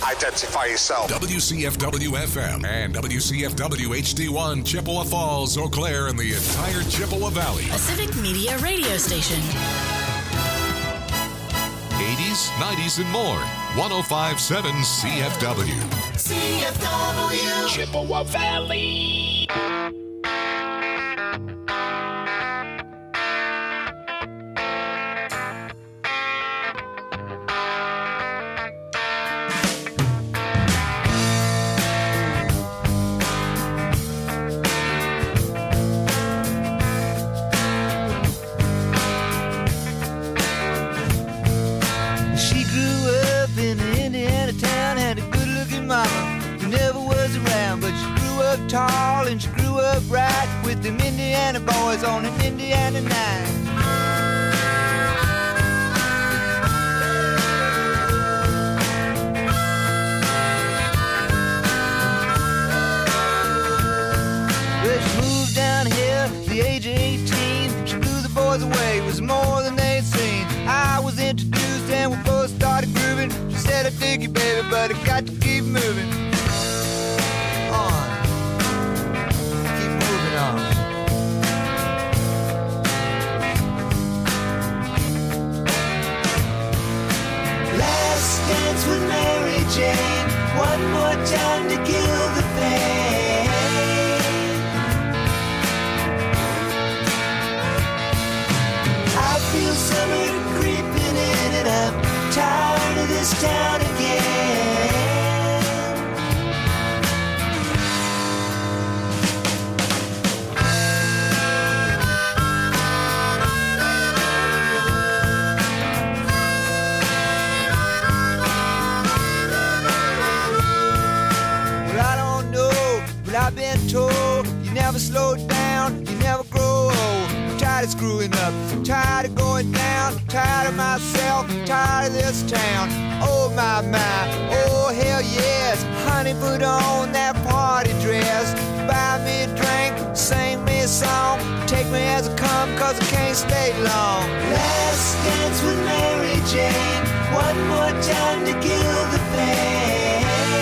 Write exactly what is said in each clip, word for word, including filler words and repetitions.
Identify yourself. W C F W F M and W C F W H D one, Chippewa Falls, Eau Claire, and the entire Chippewa Valley. A Civic Media radio station. eighties, nineties, and more. one oh five point seven C F W. C F W. Chippewa Valley. Tall and she grew up right with them Indiana boys on an Indiana night. Well, she moved down here at the age of eighteen. She blew the boys away, it was more than they'd seen. I was introduced and we both started grooving. She said, I dig you, baby, but I got to keep moving. Dance with Mary Jane, one more time to kill the pain. I feel summer creeping in and I'm tired of this town again. I've been told you never slow down, you never grow old. I'm tired of screwing up, tired of going down, tired of myself, tired of this town. Oh my, my, oh hell yes. Honey, put on that party dress. Buy me a drink, sing me a song. Take me as I come, cause I can't stay long. Last dance with Mary Jane, one more time to kill the pain.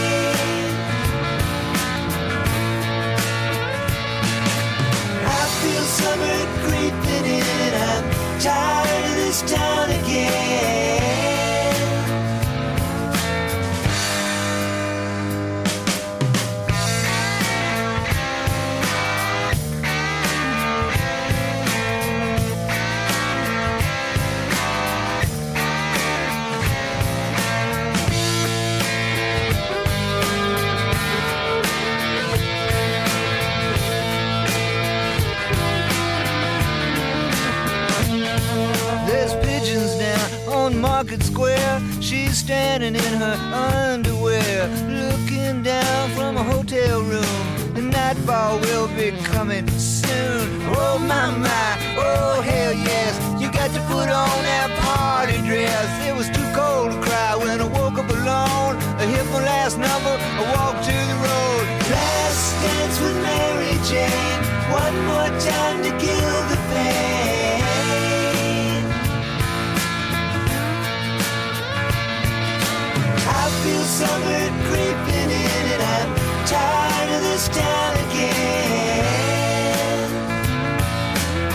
Feel summer creeping in, I'm tired of this town again. Market Square, she's standing in her underwear, looking down from a hotel room. The nightfall will be coming soon. Oh my, my, oh hell yes. You got to put on that party dress. It was too cold to cry when I woke up alone. I hit my last number, I walked to the road. Last dance with Mary Jane, one more time to kill the pain. I feel summer creeping in and I'm tired of this town again.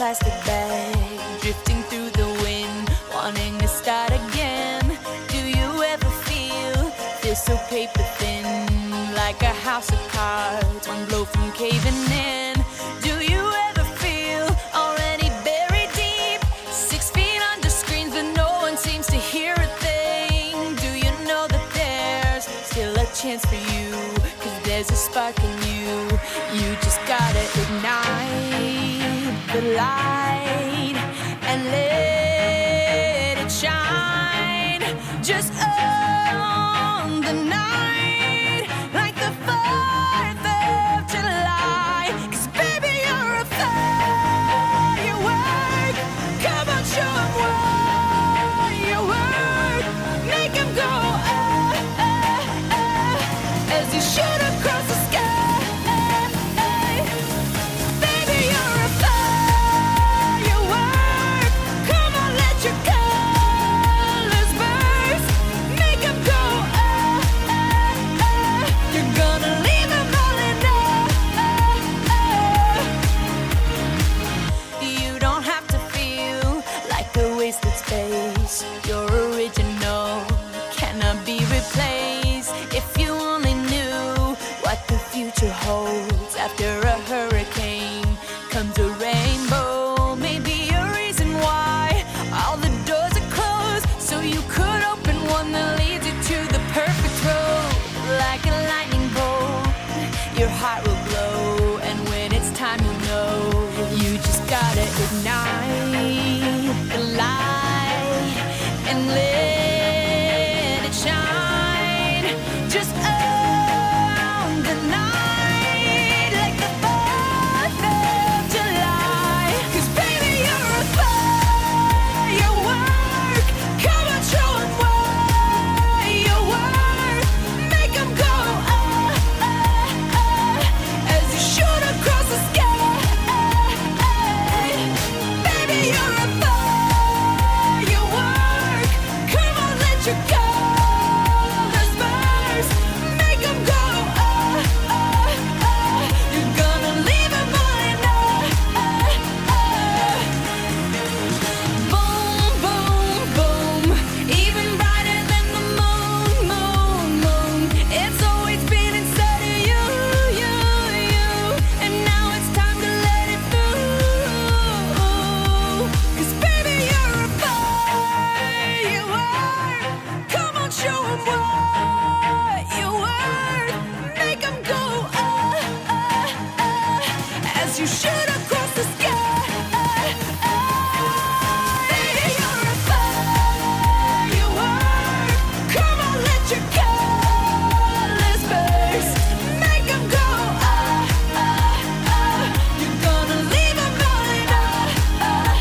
plastic bag, drifting through the wind, wanting to start again. Do you ever feel, feel so paper thin, like a house of cards, one blow from caving in? Do you ever feel already buried deep, six feet under screens, but no one seems to hear a thing? Do you know that there's still a chance for you, cause there's a spark in you? You just gotta ignite the light and let it shine. Just own the night like the fourth of July. Cause baby, you're a firework. Come on, show 'em what you work. Make 'em go ah, ah, ah, as you shoot across the sky. Your original cannot be replaced. If you only knew what the future holds, after a hurricane comes a rainbow. Maybe a reason why all the doors are closed, so you could open one that leads you to the perfect road. Like a lightning bolt, your heart will glow, and when it's time, you know you just gotta ignite the light and let it shine. Just own the night like the fourth of July. Cause baby, you're a firework. Come on, show 'em what you work. Make 'em go ah, ah, ah, as you shoot across the sky. Baby, you're a firework. Come on, let your colors burst. Make 'em go ah, ah, ah. You're gonna leave 'em all in ah, ah, ah. Boom, boom, boom. Even brighter than the moon, moon, moon. It's always been inside of you, you, you. And now it's time to let it through. Cause baby, you're a firework. Come on, show 'em what you worth. Make 'em go ah, ah, ah, as you shoot across the sky. Baby, you're a firework. Come on, let your colors burst. Make 'em go ah, ah, ah. You're gonna leave 'em all in ah, ah,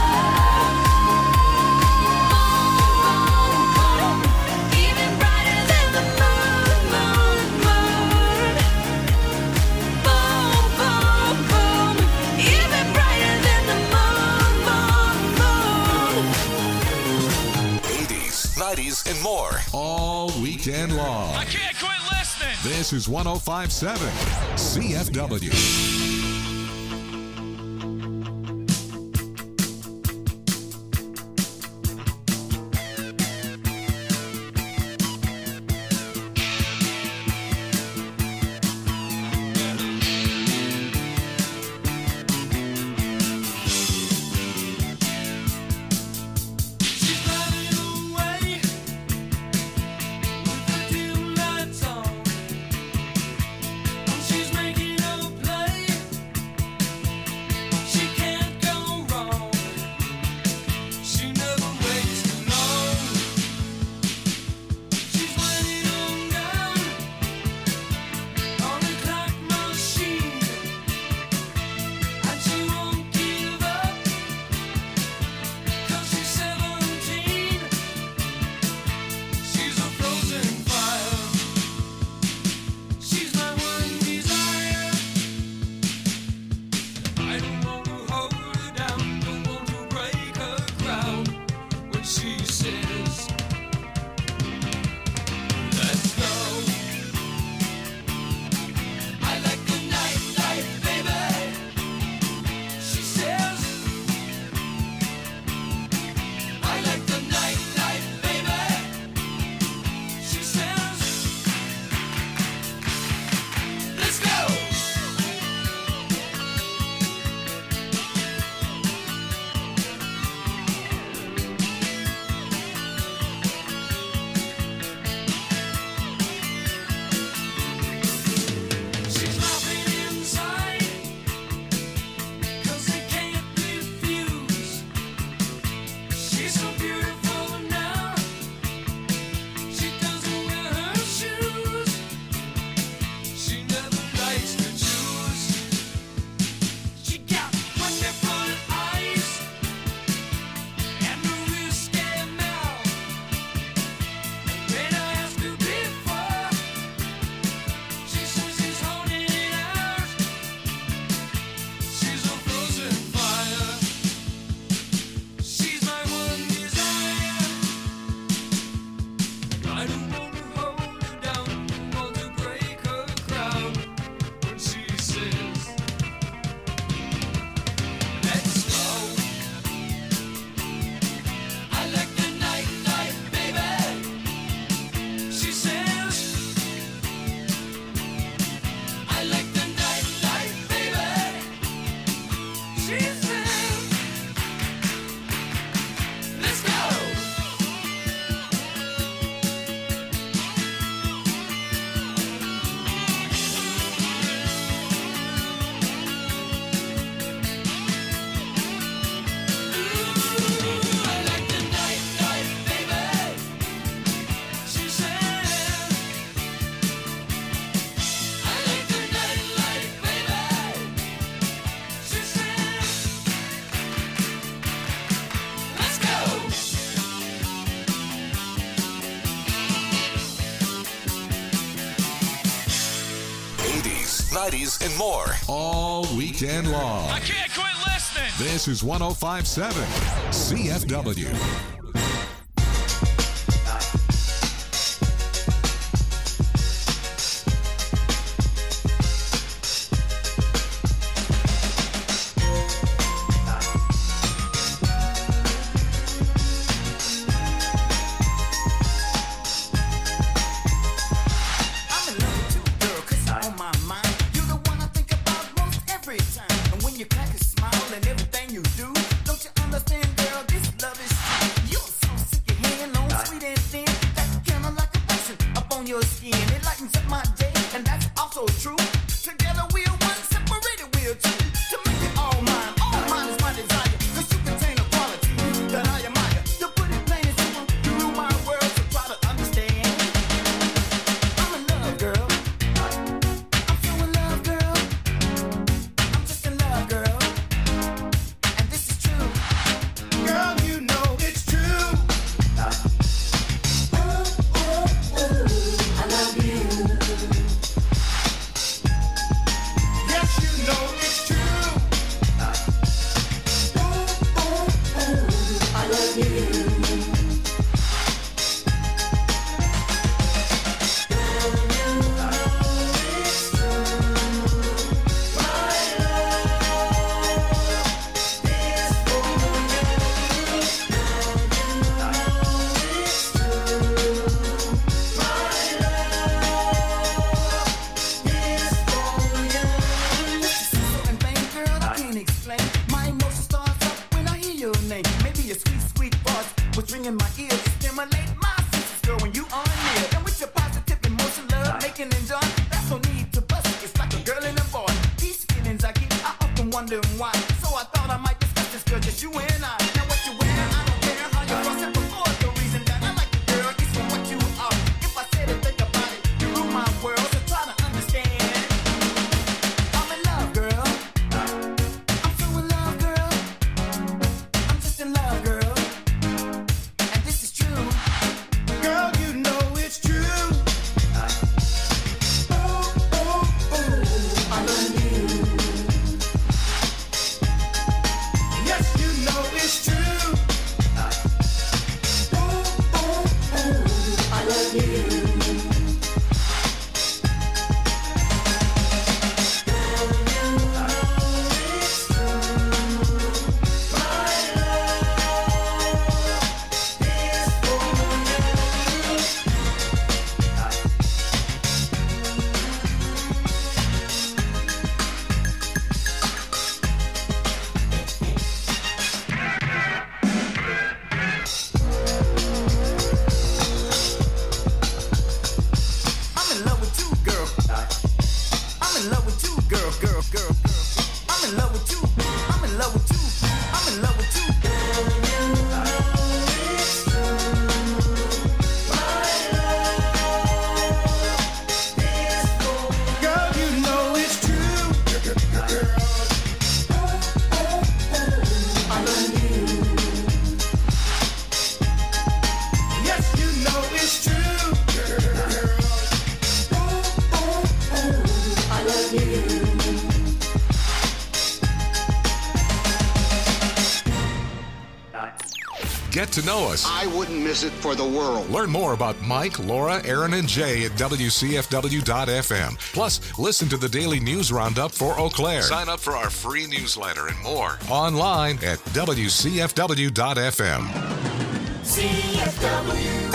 ah. Even brighter than the moon, moon, moon. Boom, boom, boom. Even brighter than the moon, moon, moon. eighties, nineties, and more. All weekend long. I can't quit listening. This is one oh five point seven C F W. She's running away with the dim lights on. She's making a play. nineties, and more. All weekend long. I can't quit listening. This is one oh five point seven C F W. Get to know us. I wouldn't miss it for the world. Learn more about Mike, Laura, Aaron, and Jay at W C F W dot F M. Plus, listen to the daily news roundup for Eau Claire. Sign up for our free newsletter and more online at W C F W dot F M. C F W.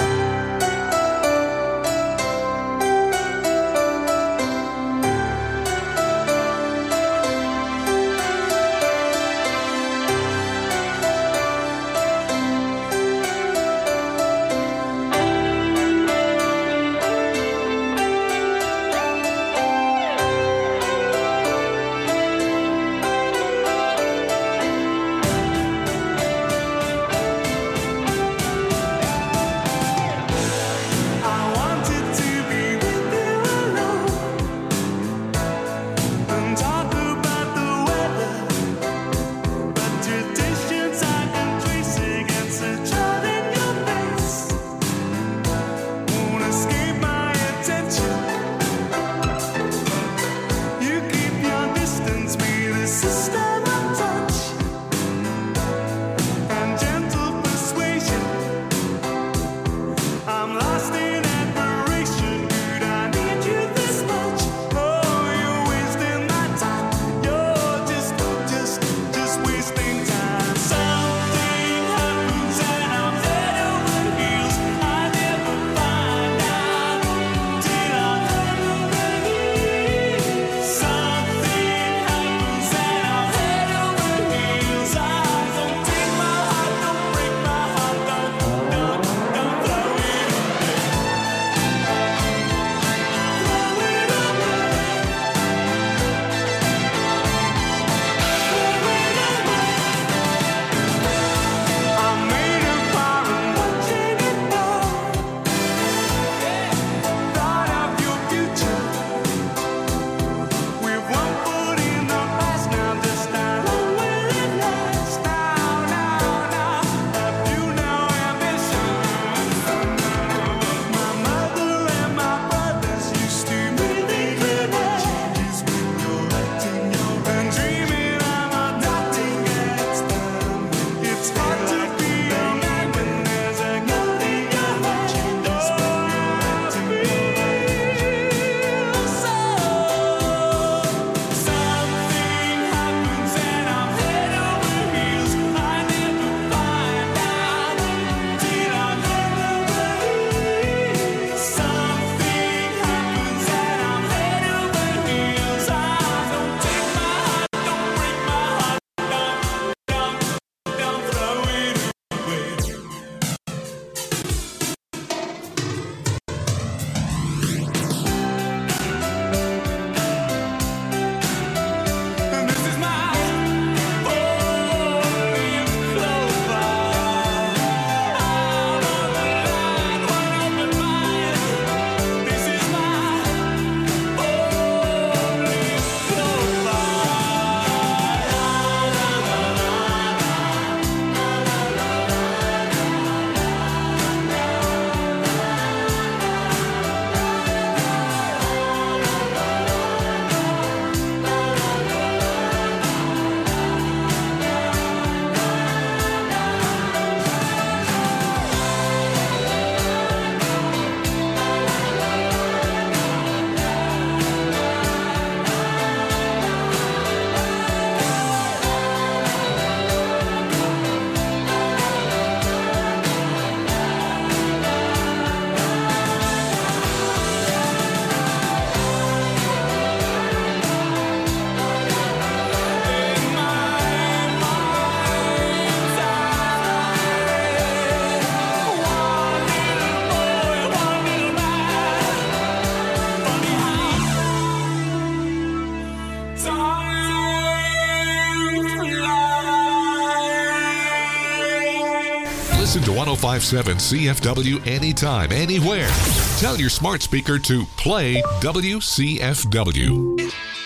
Listen to one oh five point seven C F W anytime, anywhere. Tell your smart speaker to play W C F W.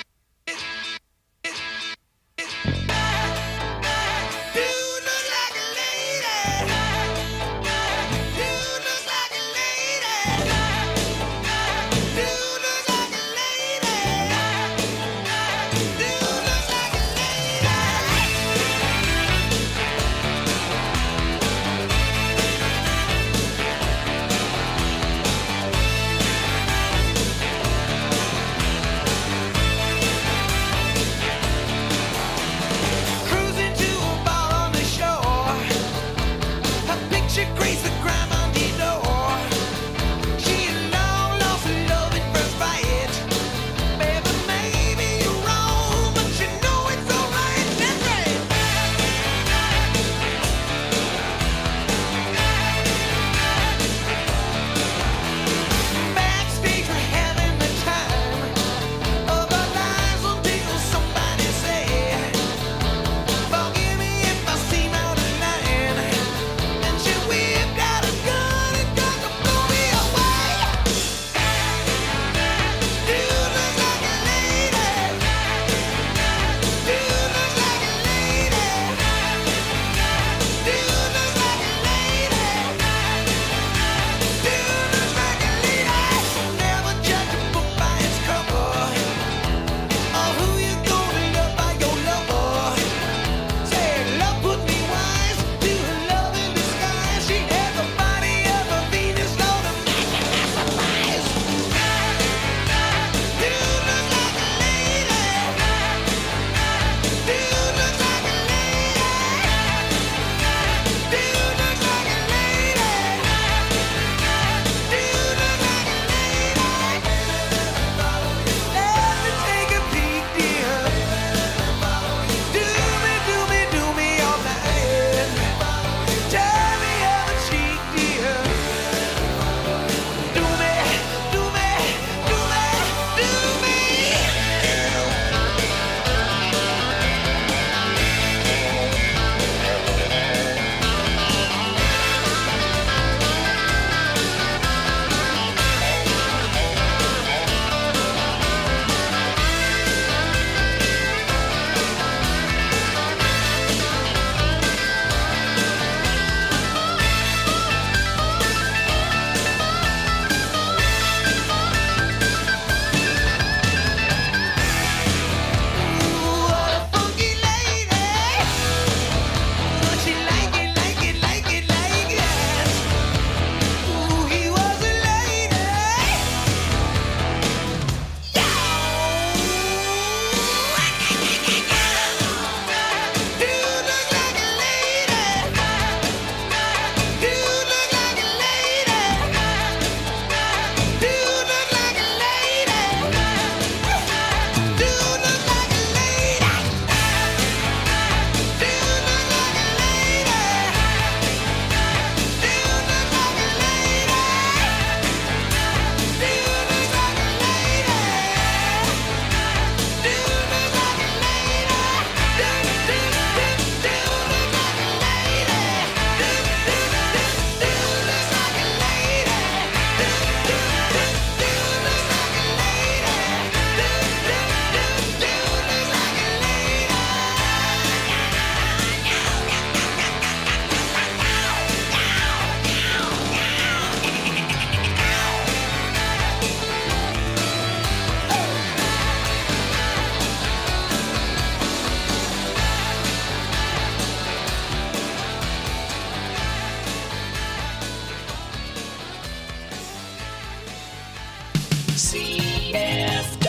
C F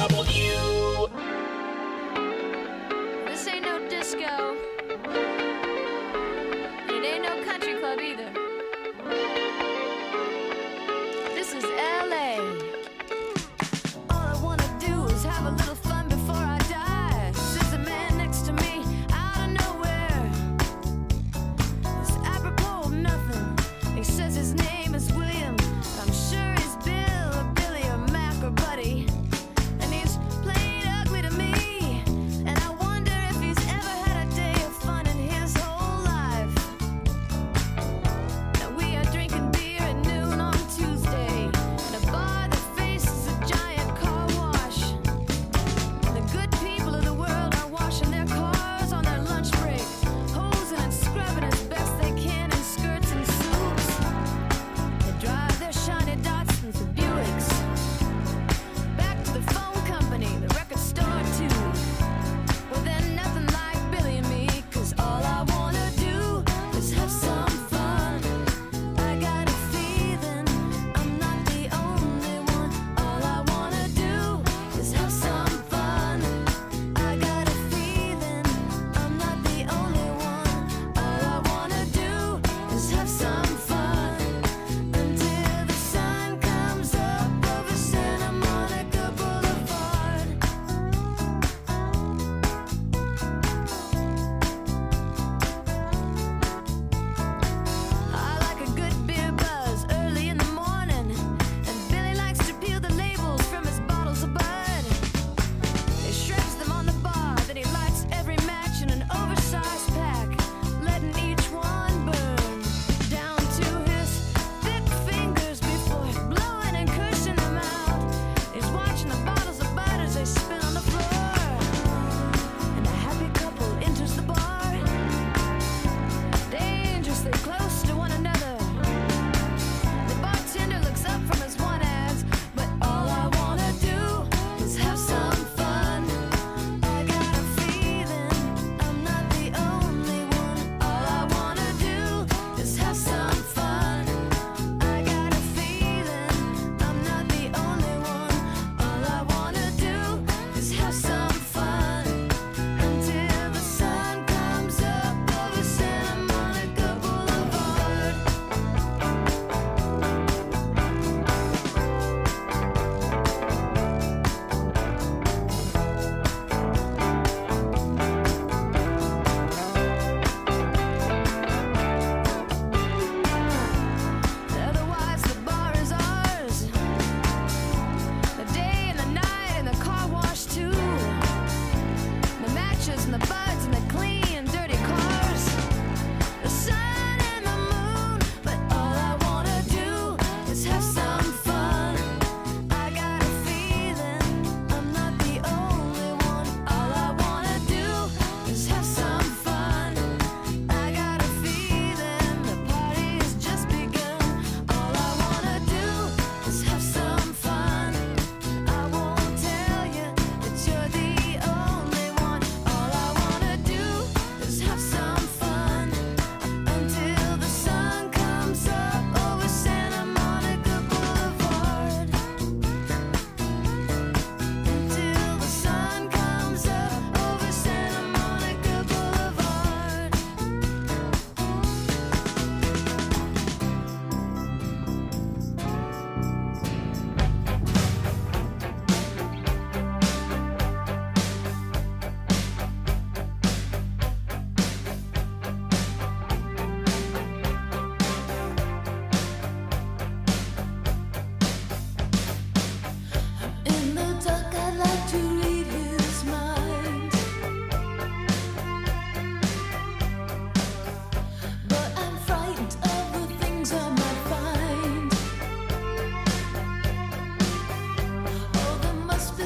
W. This ain't no disco. It ain't no country club either. This is L A. All I wanna do is have a little fun before I die. Sits a man next to me out of nowhere. It's apropos of nothing. He says his name is William. I'm sure he's Bill or Billy or Mac or Buddy. And he's played ugly to me. And I wonder if he's ever had a day of fun in his whole life.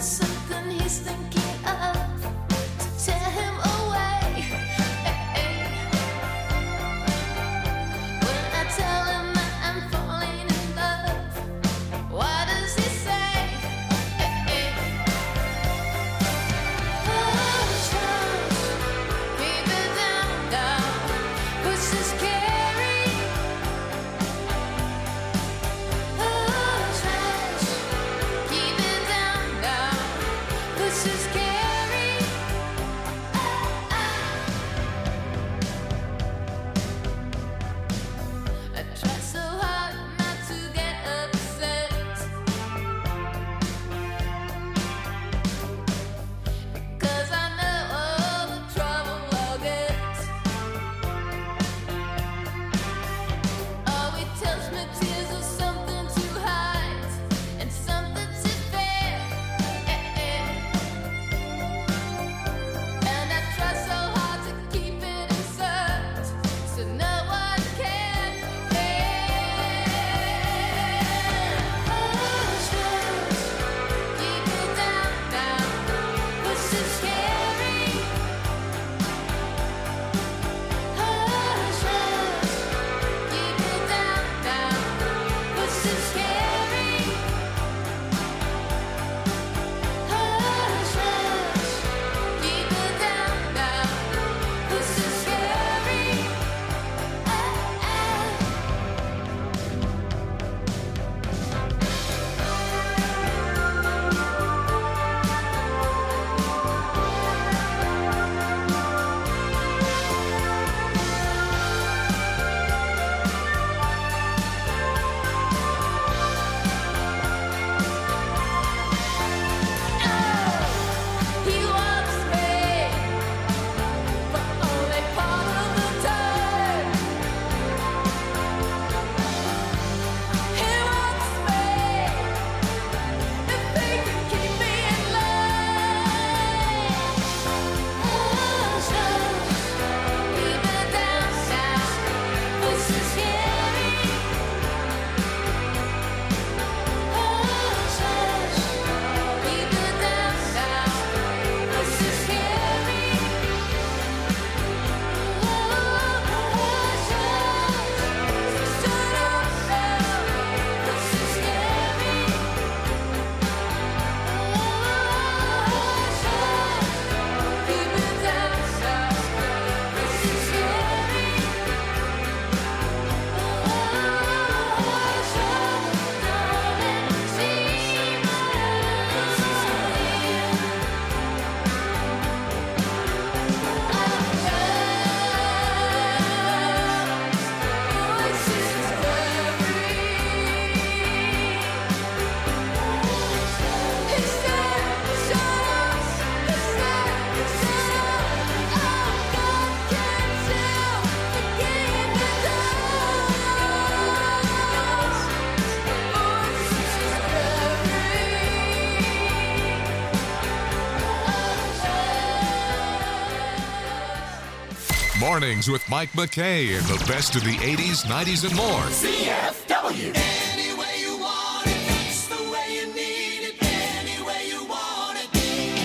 Mornings with Mike McKay and the best of the eighties, nineties, and more. C F W. Any way you want it, that's the way you need it. Any way you want it.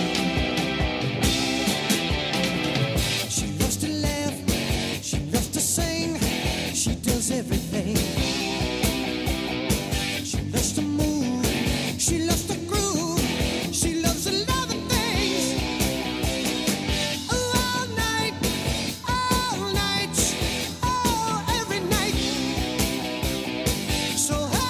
She loves to laugh, she loves to sing, she does everything. She loves to move, she loves to groove, she loves a lot of things. All night, all night, oh, every night. So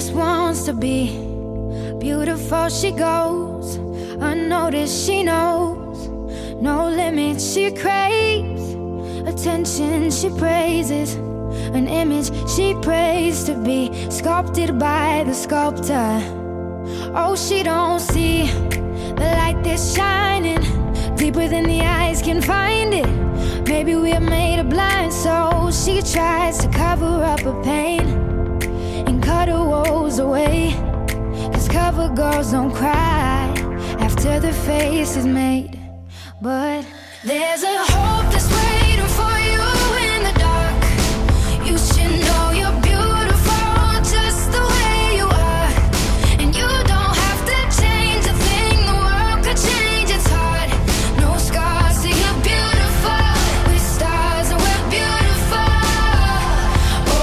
just wants to be beautiful. She goes unnoticed, she knows no limits. She craves attention, she praises an image she prays to be sculpted by the sculptor. Oh, she don't see the light that's shining deeper than the eyes can find it. Maybe we're made of blind souls. She tries to cover up her pain and cut her woes away. Cause cover girls don't cry after the face is made. But there's a hope that's waiting for you in the dark. You should know you're beautiful just the way you are. And you don't have to change a thing, the world could change, it's hard. No scars, so you're beautiful. With stars and we're beautiful. Oh,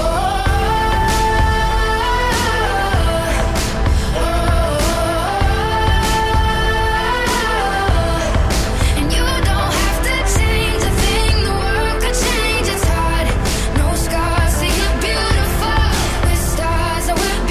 oh, oh. And you don't have to change a thing, the world could change, it's hard. No scars, so you're beautiful. With stars and we're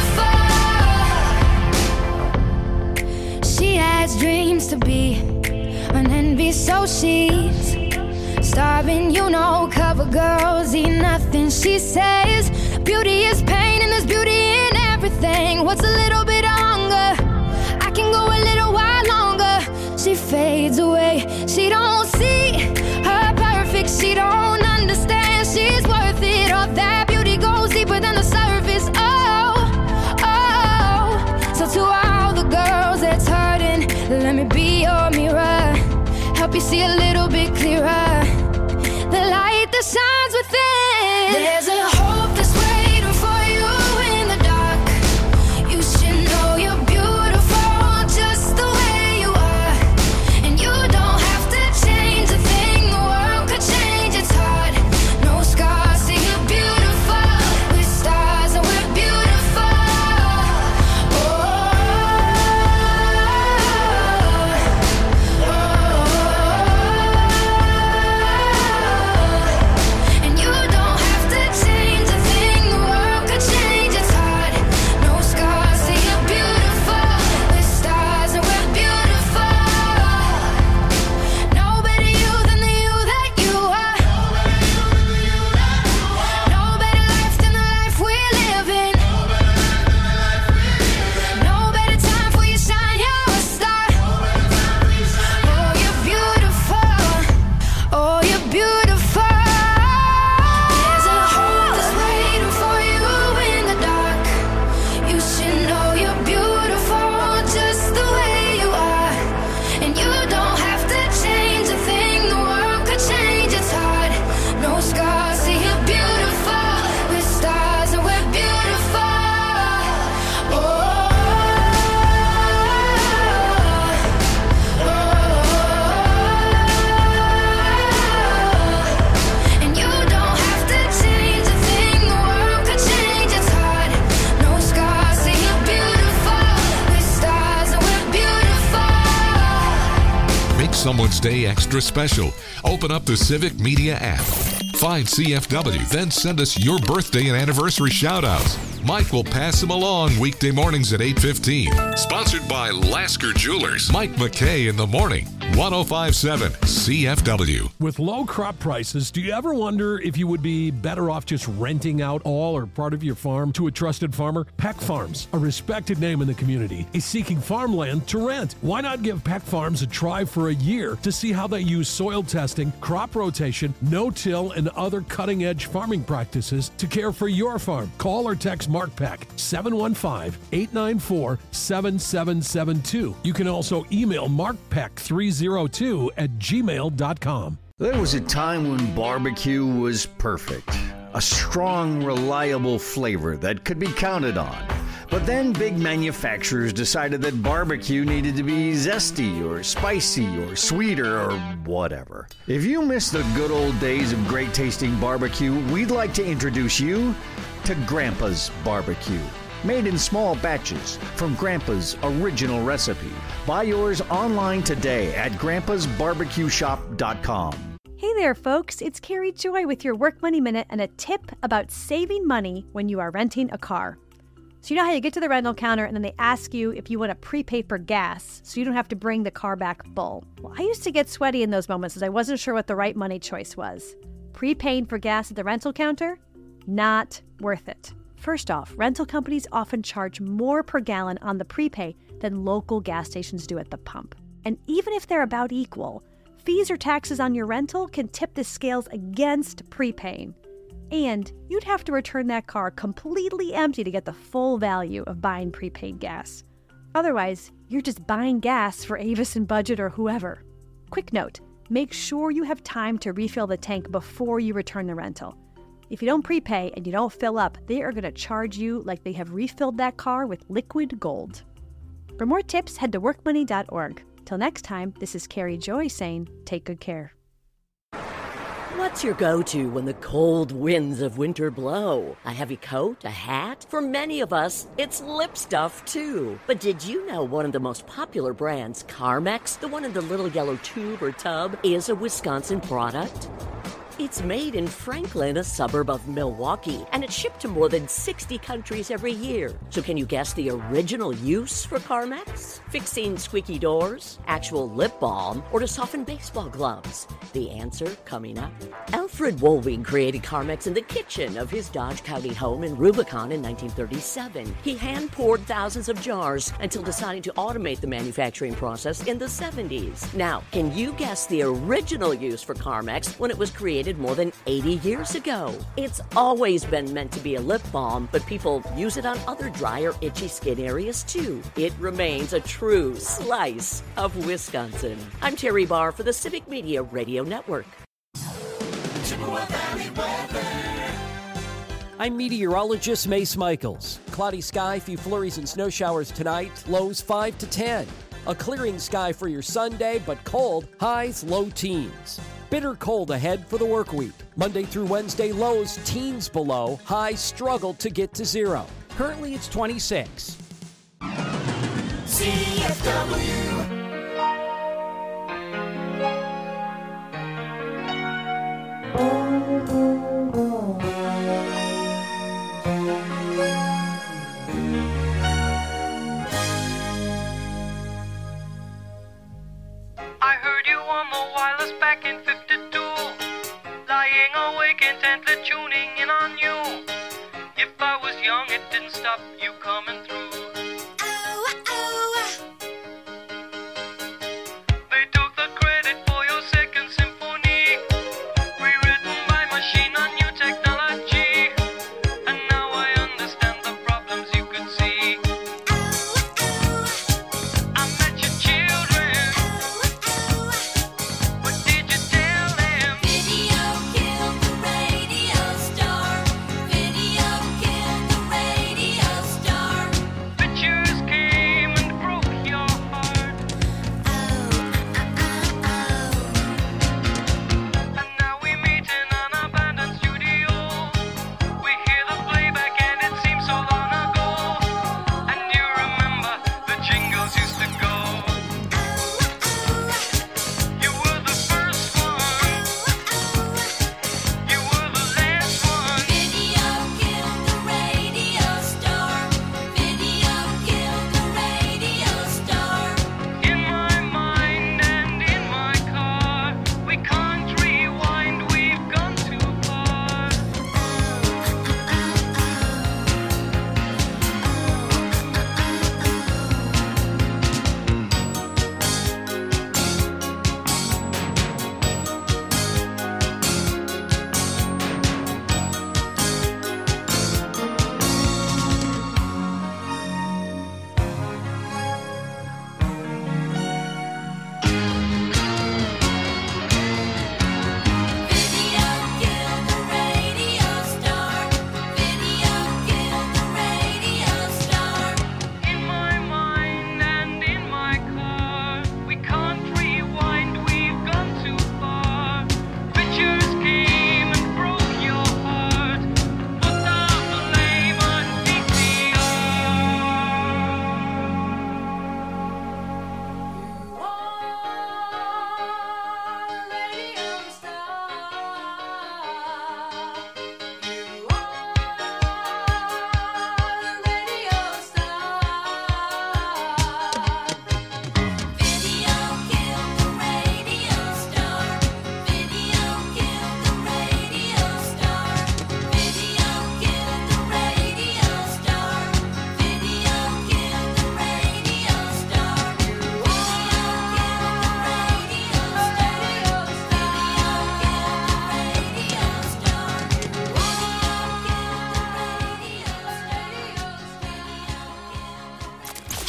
beautiful. She has dreams to be an envy, so she's starving, you know. Cover girls eat nothing, she says. Beauty is pain and there's beauty in everything. What's a little bit of hunger? I can go a little while longer. She fades away, she don't see her perfect, she don't understand she's worth it. All that beauty goes deeper than the surface. Oh, oh. So to all the girls that's hurting, let me be your mirror, help you see a little bit clearer, the light that shines within. There's a hope that's waiting for you in the dark. You should know you're beautiful just the way you are. And you don't have to change a thing, the world could change, it's hard. No scars, so you're beautiful. With stars and we're beautiful. Oh, oh, oh. And you don't have to change a thing, the world could change, it's hard. No scars, so you're beautiful. With stars and we're beautiful. No better you than the you that you are. No better life than the life we're living. No better time for you shine, you're a star. Oh, you're beautiful. Oh, you're beautiful. There's a hope that's waiting for you in the dark. You should know you're beautiful just the way you are. And you don't have to change a thing, the world could change, it's hard. No scars, so you're beautiful. With stars and we're beautiful. Oh, oh, oh. And you don't have to change a thing, the world could change, it's hard. No scars, so you're beautiful. With stars and we're beautiful. Make someone's day extra special. Open up the Civic Media app. Find C F W, then send us your birthday and anniversary shout-outs. Mike will pass them along weekday mornings at eight fifteen. Sponsored by Lasker Jewelers. Mike McKay in the morning. one oh five point seven C F W. With low crop prices, do you ever wonder if you would be better off just renting out all or part of your farm to a trusted farmer? Peck Farms, a respected name in the community, is seeking farmland to rent. Why not give Peck Farms a try for a year to see how they use soil testing, crop rotation, no-till, and other cutting-edge farming practices to care for your farm? Call or text Mark Peck, seven one five, eight nine four, seven seven seven two. You can also email mark peck three oh two at gmail dot com. There was a time when barbecue was perfect. A strong, reliable flavor that could be counted on. But then big manufacturers decided that barbecue needed to be zesty or spicy or sweeter or whatever. If you miss the good old days of great tasting barbecue, we'd like to introduce you to Grandpa's Barbecue. Made in small batches from Grandpa's original recipe. Buy yours online today at grandpas barbecue shop dot com. Hey there, folks. It's Carrie Joy with your Work Money Minute and a tip about saving money when you are renting a car. So you know how you get to the rental counter and then they ask you if you want to prepay for gas so you don't have to bring the car back full. Well, I used to get sweaty in those moments as I wasn't sure what the right money choice was. Prepaying for gas at the rental counter? Not worth it. First off, rental companies often charge more per gallon on the prepay than local gas stations do at the pump. And even if they're about equal, fees or taxes on your rental can tip the scales against prepaying. And you'd have to return that car completely empty to get the full value of buying prepaid gas. Otherwise, you're just buying gas for Avis and Budget or whoever. Quick note, make sure you have time to refill the tank before you return the rental. If you don't prepay and you don't fill up, they are going to charge you like they have refilled that car with liquid gold. For more tips, head to work money dot org. Till next time, this is Carrie Joy saying, take good care. What's your go-to when the cold winds of winter blow? A heavy coat? A hat? For many of us, it's lip stuff, too. But did you know one of the most popular brands, Carmex, the one in the little yellow tube or tub, is a Wisconsin product? It's made in Franklin, a suburb of Milwaukee, and it's shipped to more than sixty countries every year. So can you guess the original use for Carmex? Fixing squeaky doors, actual lip balm, or to soften baseball gloves? The answer coming up. Alfred Woolwing created Carmex in the kitchen of his Dodge County home in Rubicon in nineteen thirty-seven. He hand-poured thousands of jars until deciding to automate the manufacturing process in the seventies. Now, can you guess the original use for Carmex when it was created more than eighty years ago? It's always been meant to be a lip balm, but people use it on other dry or itchy skin areas too. It remains a true slice of Wisconsin. I'm Terry Barr for the Civic Media Radio Network. I'm meteorologist Mace Michaels. Cloudy sky, few flurries and snow showers tonight, lows five to ten. A clearing sky for your Sunday, but cold, highs low teens. Bitter cold ahead for the work week. Monday through Wednesday, lows teens below, highs struggle to get to zero. Currently it's twenty-six. C F W. I heard you on the wireless back in fifty-two, lying awake intently tuning in on you. If I was young, it didn't stop you coming through. Oh, oh. They took the credit for your second symphony, rewritten by machine on new technology. And now I understand the problems you could see. Oh, oh. I met your children. What did you tell them? Video killed the radio star. Video killed the radio star.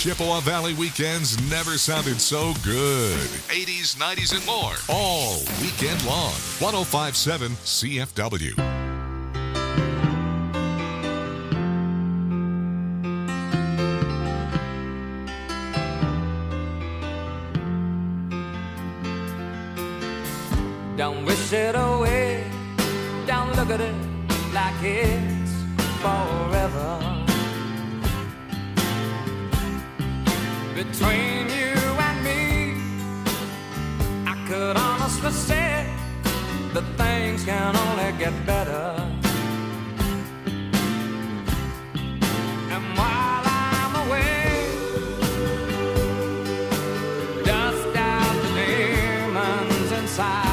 Chippewa Valley weekends never sounded so good. eighties, nineties, and more. All weekend long. one oh five point seven C F W. Don't wish it away. Don't look at it like it's forever. Between you and me, I could honestly say that things can only get better. And while I'm away, dust out the demons inside.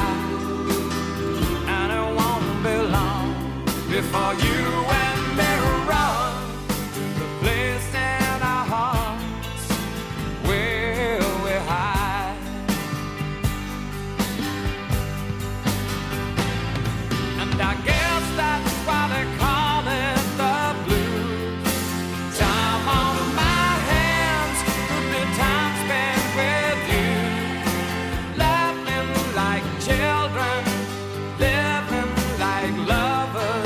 Before you and me run to the place in our hearts where we hide. And I guess that's why they call it the blues. Time on my hands would be time spent with you, laughing like children, living like lovers.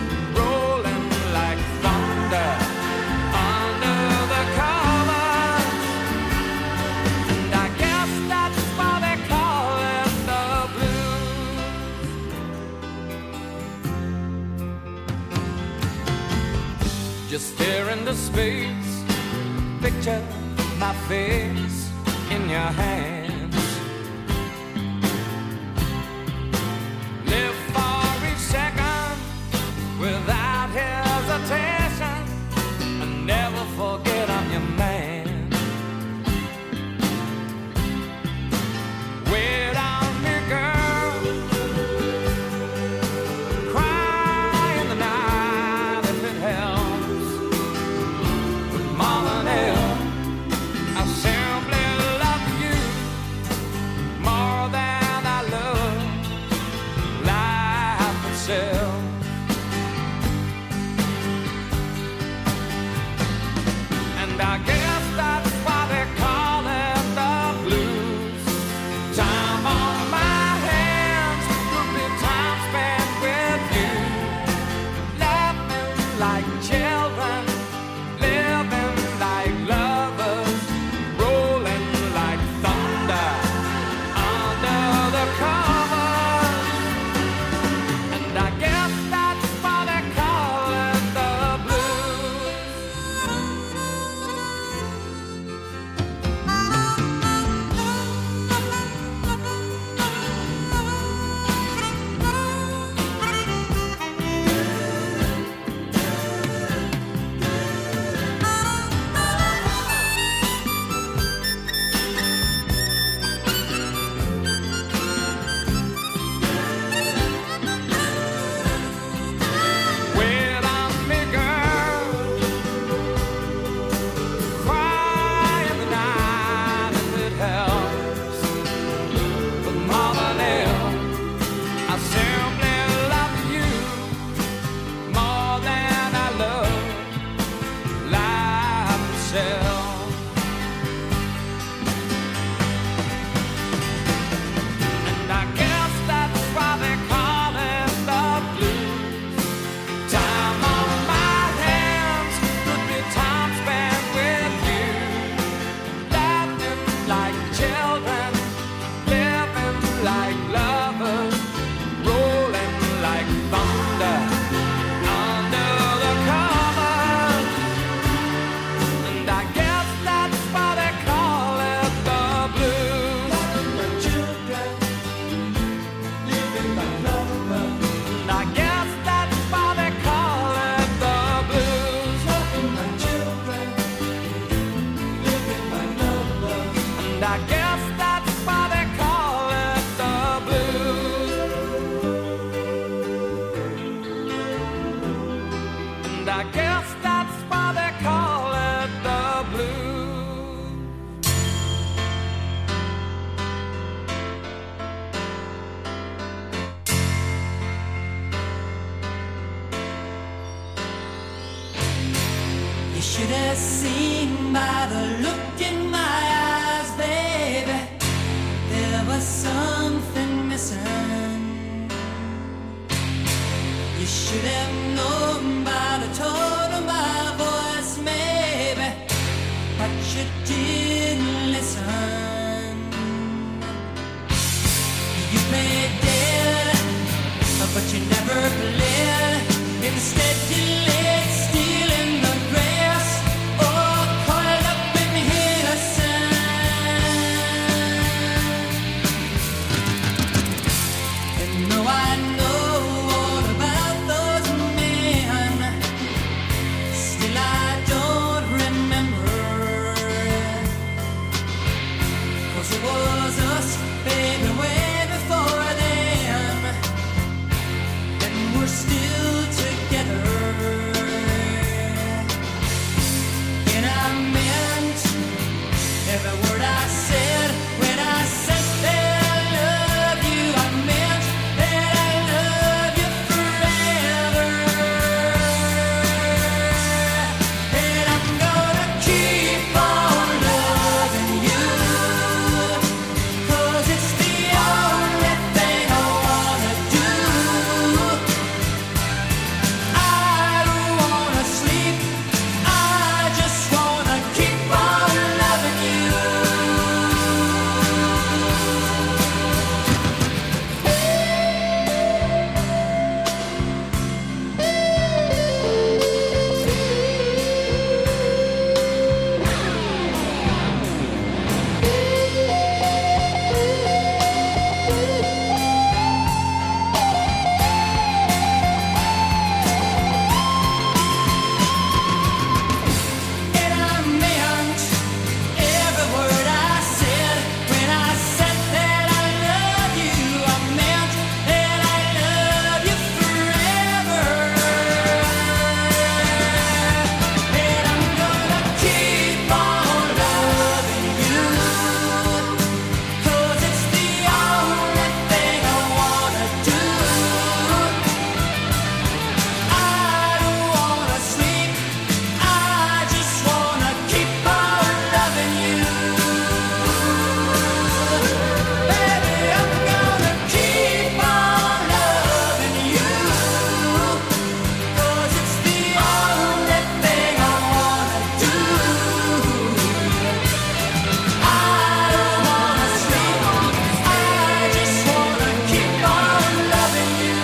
Just stare into space, picture my face in your hands. Live for each second without hesitation, and never forget I'm your man. Wait on me, girl, cry in the night if it helps. I simply love you more than I love life itself. And I guess that's why they call it the blues. Time on my hands would be time spent with you, laughing like children, living like lovers, rolling like thunder under the covers. And I guess that's why they call it the blues. you didn't listen. You played dead, but you never played. Instead you laid still in the grass, oh, coiled up in innocence. And though I know all about those men, still I don't remember. 'Cause it was us, baby, way before them, and we're still together. And I meant every word I said when I said that I love you. I meant that I love you forever. And I'm gonna keep on loving you, 'cause it's the only thing I wanna do. I don't wanna sleep, I just wanna keep on loving you. And I meant every word I said when I said that I love you. I meant that I love you forever. And I'm gonna keep on loving you, 'cause it's the only thing I wanna do. I don't wanna sleep, I just wanna keep on loving you. Baby, I'm gonna keep on loving you, 'cause it's the only thing I wanna do. I don't wanna sleep, I just wanna keep on loving you.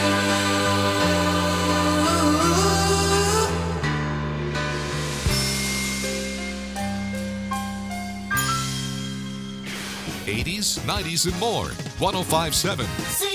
eighties, nineties, and more. ten fifty-seven